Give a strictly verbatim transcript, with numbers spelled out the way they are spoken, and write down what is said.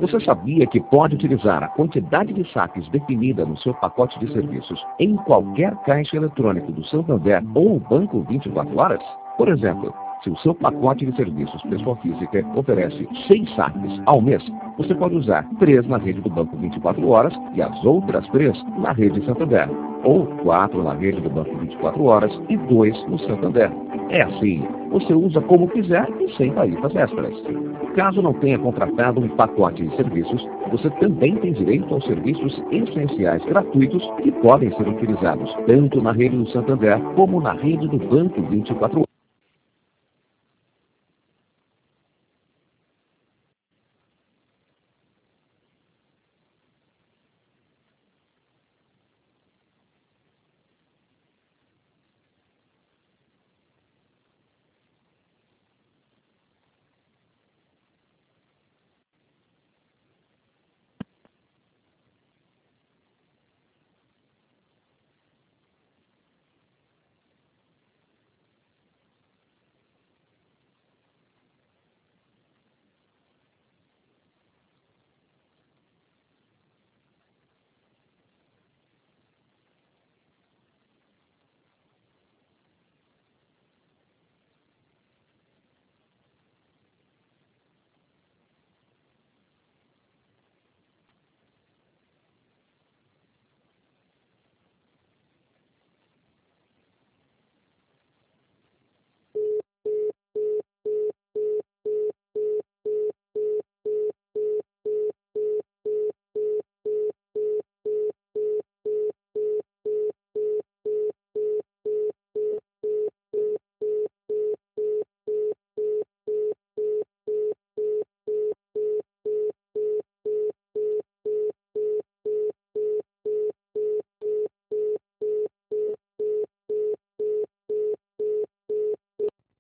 Você sabia que pode utilizar a quantidade de saques definida no seu pacote de serviços em qualquer caixa eletrônico do Santander ou Banco vinte e quatro horas? Por exemplo, se o seu pacote de serviços pessoa física oferece seis saques ao mês, você pode usar três na rede do Banco vinte e quatro horas e as outras três na rede Santander. Ou quatro na rede do Banco vinte e quatro horas e dois no Santander. É assim, você usa como quiser e sem tarifas extras. Caso não tenha contratado um pacote de serviços, você também tem direito aos serviços essenciais gratuitos que podem ser utilizados tanto na rede do Santander como na rede do Banco vinte e quatro horas.